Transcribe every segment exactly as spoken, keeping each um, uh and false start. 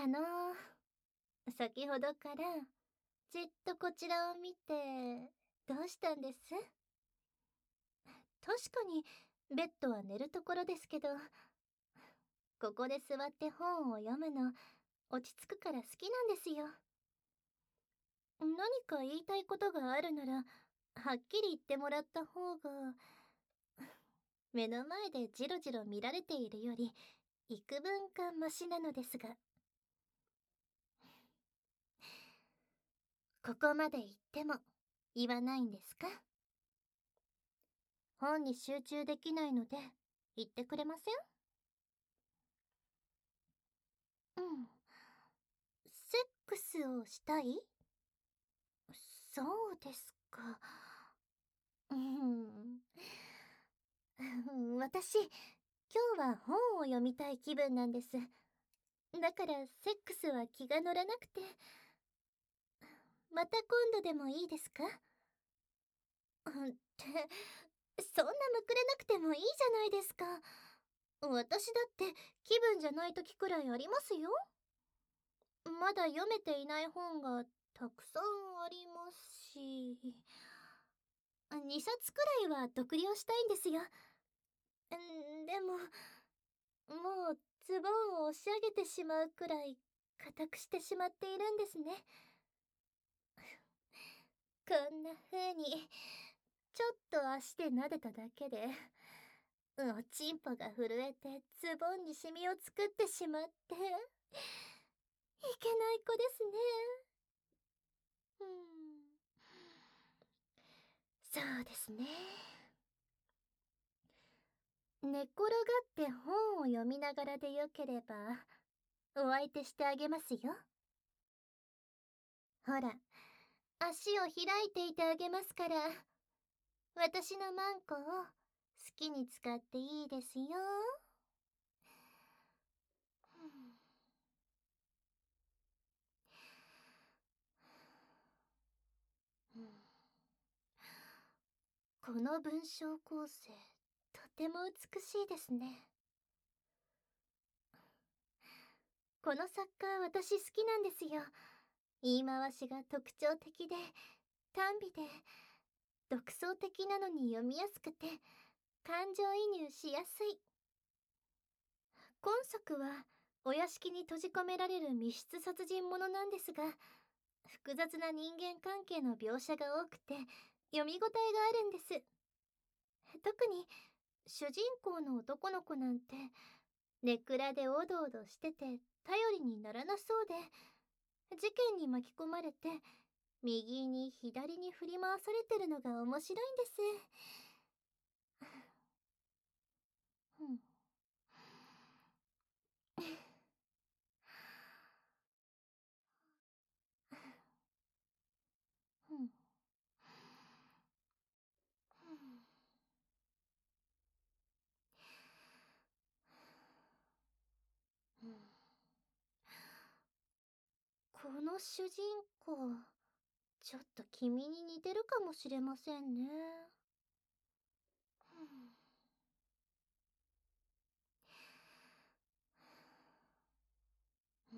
あのー、先ほどからじっとこちらを見て、どうしたんです？確かにベッドは寝るところですけど、ここで座って本を読むの落ち着くから好きなんですよ。何か言いたいことがあるならはっきり言ってもらった方が、目の前でジロジロ見られているより幾分かマシなのですが。ここまで言っても言わないんですか？本に集中できないので言ってくれません？うん。セックスをしたい？そうですか。うん。私、今日は本を読みたい気分なんです。だからセックスは気が乗らなくて。また今度でもいいですか？うんって、そんなむくれなくてもいいじゃないですか。私だって気分じゃない時くらいありますよ。まだ読めていない本がたくさんありますし、にさつくらいは読了したいんですよ。んでも、もうズボンを押し上げてしまうくらい硬くしてしまっているんですね。こんな風にちょっと足で撫でただけでおちんぽが震えてズボンにシミを作ってしまって、いけない子ですね。うん、そうですね。寝っ転がって本を読みながらでよければお相手してあげますよ。ほら、足を開いていてあげますから、私のマンコを好きに使っていいですよ。うん、この文章構成、とても美しいですね。この作家、私好きなんですよ。言い回しが特徴的で、短美で、独創的なのに読みやすくて、感情移入しやすい。今作は、お屋敷に閉じ込められる密室殺人者なんですが、複雑な人間関係の描写が多くて、読み応えがあるんです。特に、主人公の男の子なんて、根っ暗でおどおどしてて頼りにならなそうで、事件に巻き込まれて右に左に振り回されてるのが面白いんです。うん。うん。うん。この主人公、ちょっと君に似てるかもしれませんね。うん。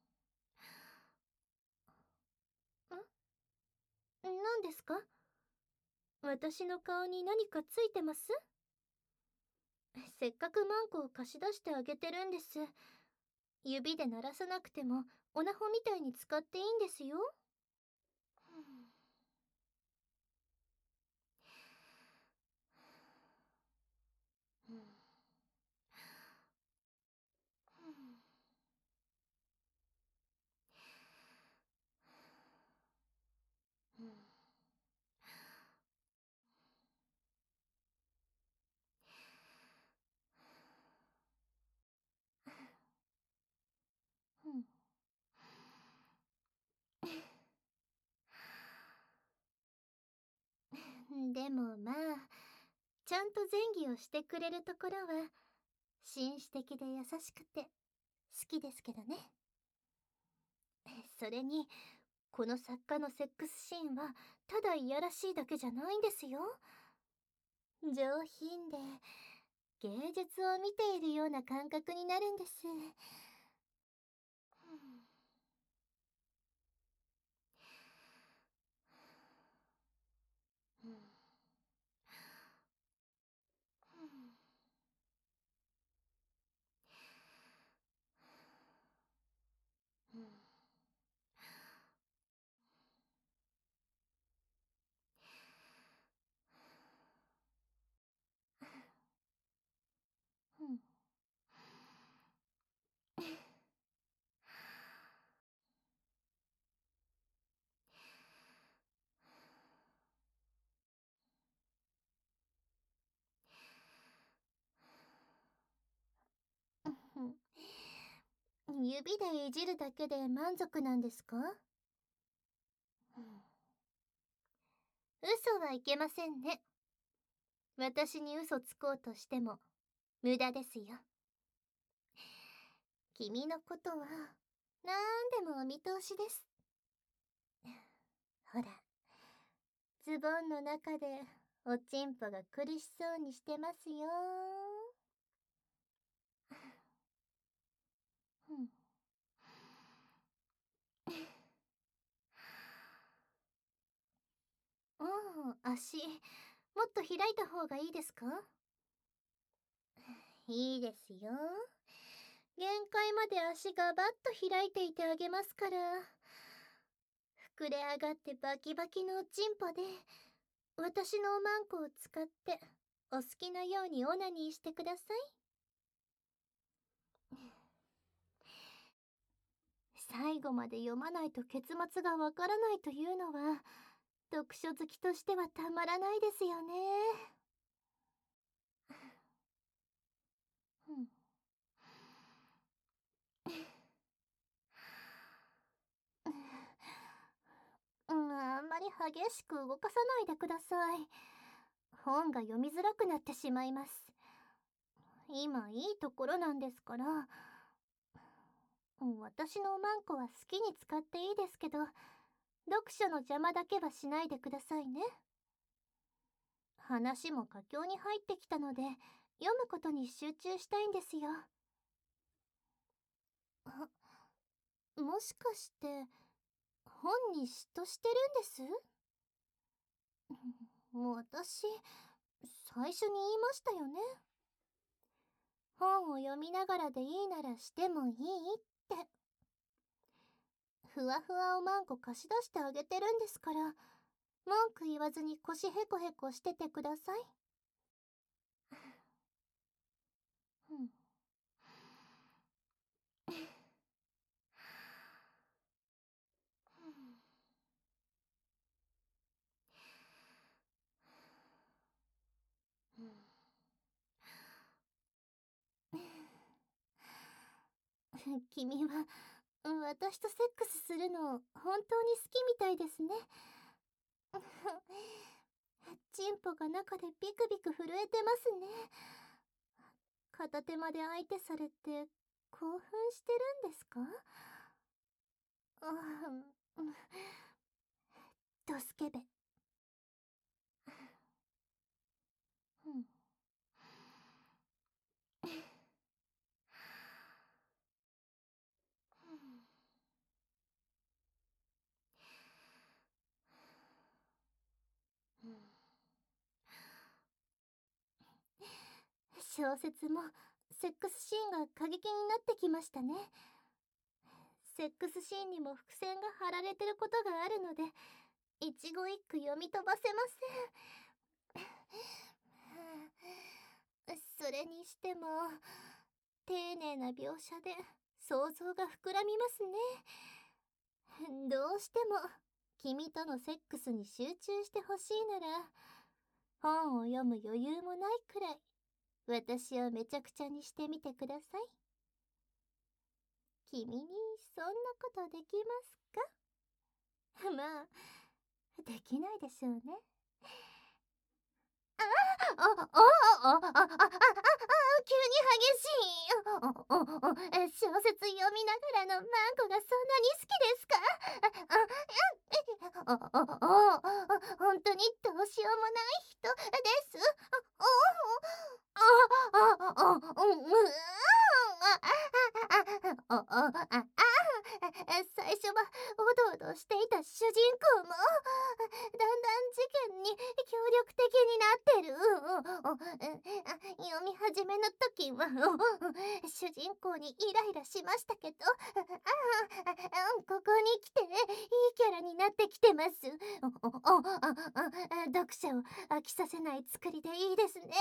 ん何ですか？私の顔に何かついてます？せっかくマンコを貸し出してあげてるんです。指で鳴らさなくてもオナホみたいに使っていいんですよ。うん。うん。うんでもまあ、ちゃんと前儀をしてくれるところは紳士的で優しくて好きですけどね。それに、この作家のセックスシーンはただいやらしいだけじゃないんですよ。上品で芸術を見ているような感覚になるんです。 指でいじるだけで満足なんですか？嘘はいけませんね。私に嘘つこうとしても無駄ですよ。君のことはなんでもお見通しです。ほら、ズボンの中でおちんぽが苦しそうにしてますよ。うん。うん、足もっと開いた方がいいですか？いいですよ。限界まで足がバッと開いていてあげますから。膨れ上がってバキバキのおちんぽで私のおまんこを使ってお好きなようにオナニーしてください。最後まで読まないと結末がわからないというのは読書好きとしてはたまらないですよね。うん。うん、あんまり激しく動かさないでください。本が読みづらくなってしまいます。今いいところなんですから。私のおまんこは好きに使っていいですけど、読書の邪魔だけはしないでくださいね。話も佳境に入ってきたので、読むことに集中したいんですよ。あ、もしかして、本に嫉妬してるんです？もう私、最初に言いましたよね。本を読みながらでいいならしてもいいって。ふわふわおまんこ貸し出してあげてるんですから、文句言わずに腰へこへこしててください。うん。君は私とセックスするの本当に好きみたいですね。チンポが中でビクビク震えてますね。片手まで相手されて興奮してるんですか？ああ、ドスケベ。うん。小説もセックスシーンが過激になってきましたね。セックスシーンにも伏線が張られてることがあるので、一期一句読み飛ばせません。それにしても丁寧な描写で想像が膨らみますね。どうしても君とのセックスに集中してほしいなら、本を読む余裕もないくらい私をめちゃくちゃにしてみてください。君にそんなことできますか？まあ、できないでしょうね。あ、あ、あ、あ、あ、あ、あ、あ、あ、急に激しい。あ、あ、あ、あ、小説読みながらのマンコがそんなに好きですか？あ、あ、あ、あ、あ、本当にどうしようもない人です。あ、あ、あ、あ、あ、うん、うん、あ、あ、あ、あ、あ、最初はおどおどしていた主人公もだんだん事件に協力的になってる。読み始めの時は主人公にイライラしましたけど、ここに来ていいキャラになってきてます。読者を飽きさせない作りでいいですね。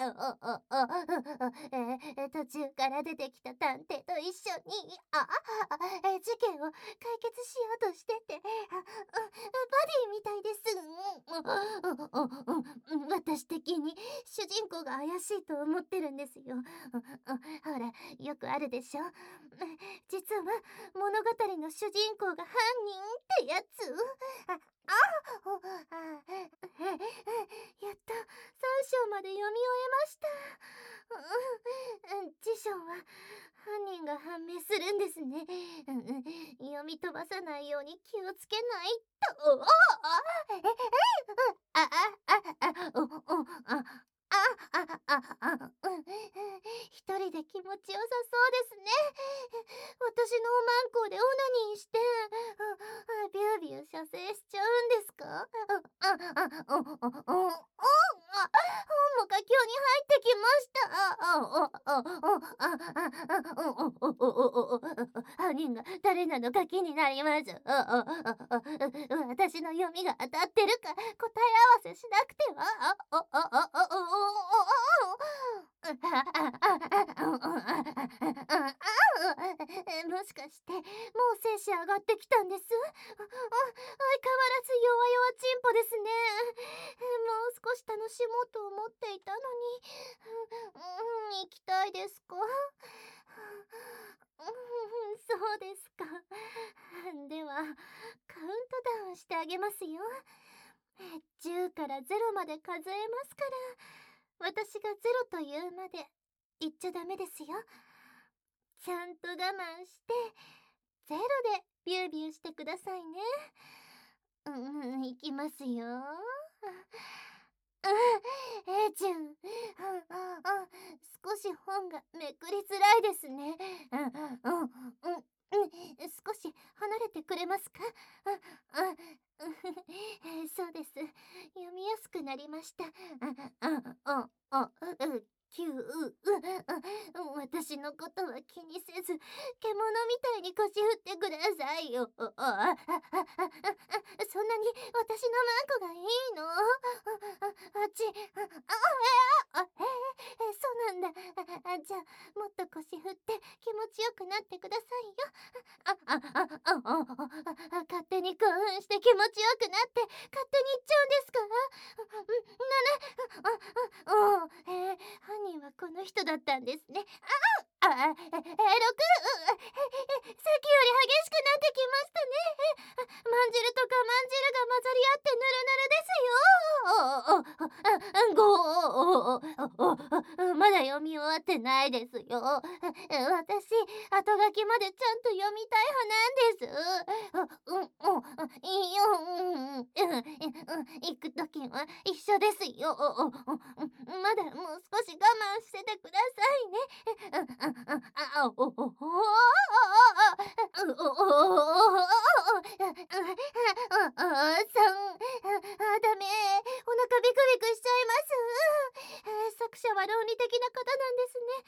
途中から出てきた探偵と一緒にあ事件を解決しようとしてて、バディみたいです。 私的に主人公が怪しいと思ってるんですよ。ほら、よくあるでしょ。実は物語の主人公が犯人ってやつ。あ、あ、あ、やっとさん章まで読み終えました。うん、次章は犯人が判明するんですね。読み飛ばさないように気をつけないと。ああ、え、え、あ、あ、あ、あ、お、お、あ、あ、あ、あ、あ、うん。一人で気持ちよさそうですね。私のおまんこでオナニーして、ビュービュー射精しちゃうんですか？あ、あ、あ、お、お、お、お、お、あ、本も佳境に入ってきました。あ、あ、お、お、お、あ、あ、あ、お、お、お、お、お、お、犯人が誰なのか気になります。あ、あ、あ、あ、私の読みが当たってるか答え合わせしなくては。あ、あ、あ、あ、あ、お、お、お、もしかしてもう精子上がってきたんです。あ、相変わらず弱々チンポですね。もう少し楽しもうと思っていたのに。うん、行きたいですか？うん、そうですか。ではカウントダウンしてあげますよ。じゅうからゼロまで数えますから、私がゼロと言うまで言っちゃダメですよ。ちゃんと我慢してゼロでビュービューしてくださいね。うん、いきますよ。えじゅう、少し本がめくりづらいですね。うん、うん、うん、うん、少し離れてくれますか？うん、うん、そうです。読みやすくなりました。うん、うん、うん、うん、きゅう、う、私のことは気にせず、獣みたいに腰振ってくださいよ。そんなに私のマンコがいいの？あっち、あ、あ、あ、ええ、そうなんだ。あ、じゃあ、もっと腰振って気持ちよくなってくださいよ。あ、あ、あ、あ、あ、あ、勝手に興奮して気持ちよくなって勝手に行っちゃうんですか？な、な、あ、あ、お、えー、犯人はこの人だったんですね。あ、あ、え、え、ろく、さっきより激しくなってきましたね。まんじるとかまんじるが混ざり合ってぬるぬるですよ。ご、まだ読み終わってないですよ。私、後書きまでちゃんと読みたい派なんです。うん、うん、いいよ、うん、うん、行くときは一緒ですよ。まだもう少し我慢しててくださいね。あ、お、お、お、お、お、さん、ダメ、お腹ビクビクしちゃいます。作者は論理的な方なんですね。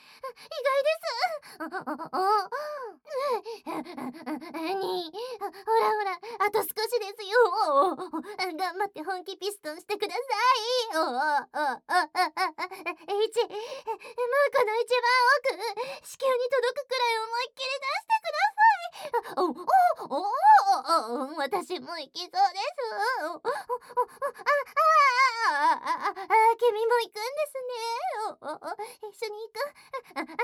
意外です。に、ほらほら、あと少しですよ。頑張って本気ピストンしてください。いち、マークの一番奥、子宮に届くくらい思いっきり出してください。お、お、お、お、私も行きそうです。あ、あ、あ、あ、君も行くんですね。お、お、一緒に行く。あ、あ、あ、あ、ゼロ。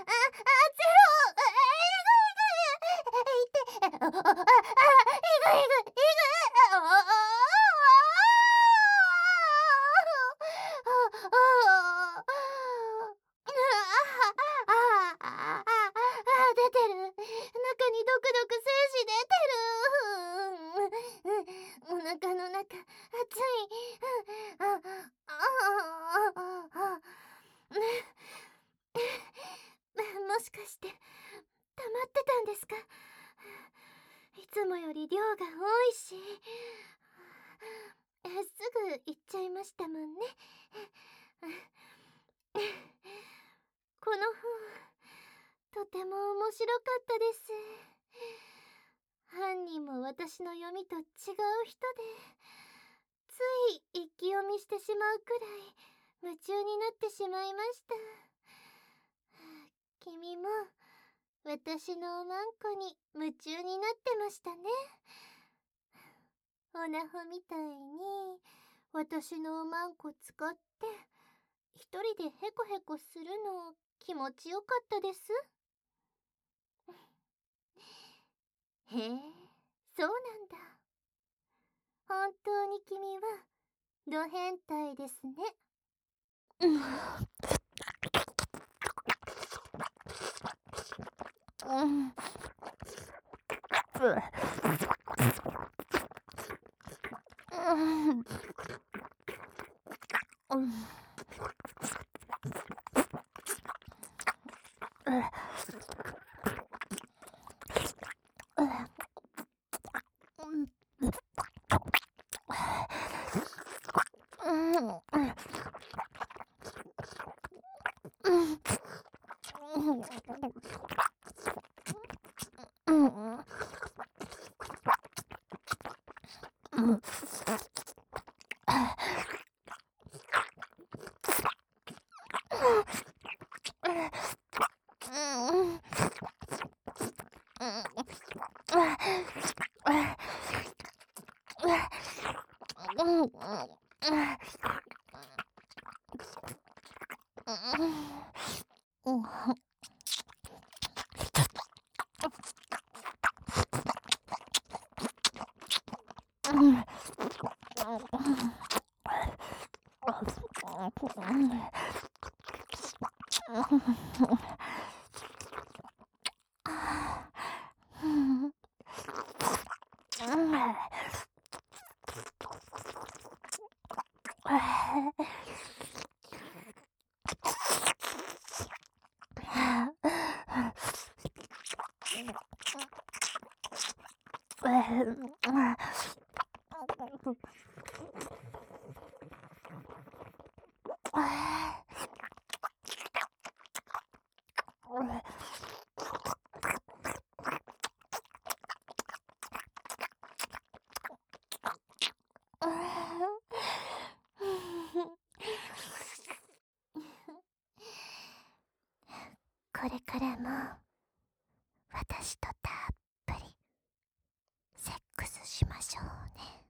え、いて、あ、あ、あ、いぐいぐ、いぐ、あ、あ、出てる。中にドクドク精子出てる。お腹の中熱い。あ、あ、もしかして溜まってたんですか？いつもより量が多いし、すぐ行っちゃいましたもんね。この本、とても面白かったです。犯人も私の読みと違う人で、つい一気読みしてしまうくらい夢中になってしまいました。君も私のおまんこに夢中になってましたね。オナホみたいに私のおまんこ使って一人でヘコヘコするの気持ちよかったです。へえ、そうなんだ。本当に君はド変態ですね。うん。うん。うん。これからも私とたっぷりセックスしましょうね。